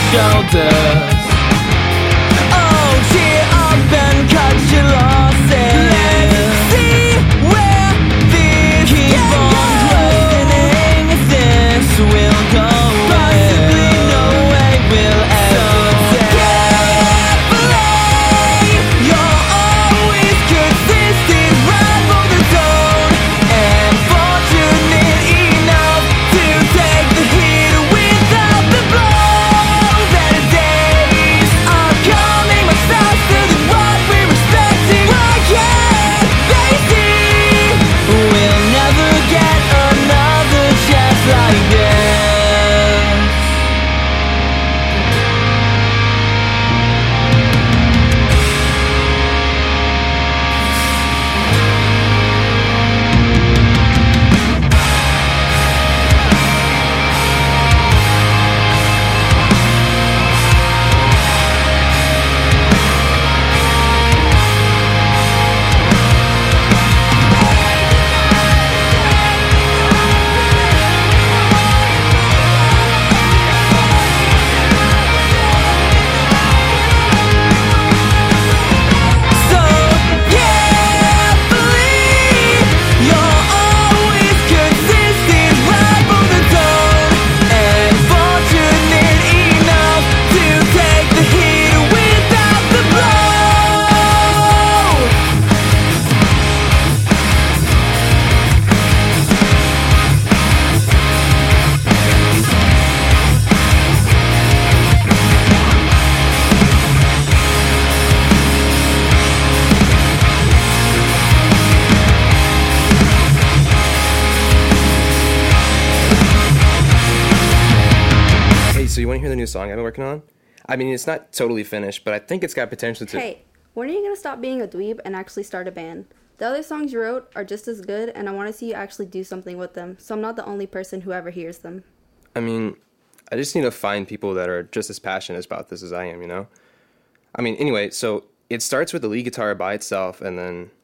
shoulders. Oh, cheer up and cut your losses. Let's see where this keep on questioning if this will go. Possibly no way will ever take. Carefully, you're always consistent, right for the zone, and fortunate enough to take the hit without the blow. Better days are coming much faster than what we're expecting. Why can't they see we'll never get another chance like this? So carefully, you're always consistent, right for the zone, and fortunate enough to take the hit without the blow. Hey, so you want to hear the new song I've been working on? I mean, it's not totally finished, but I think it's got potential to... Hey, when are you gonna stop being a dweeb and actually start a band? The other songs you wrote are just as good, and I want to see you actually do something with them, so I'm not the only person who ever hears them. I mean, I just need to find people that are just as passionate about this as I am, you know? I mean, anyway, so it starts with the lead guitar by itself, and then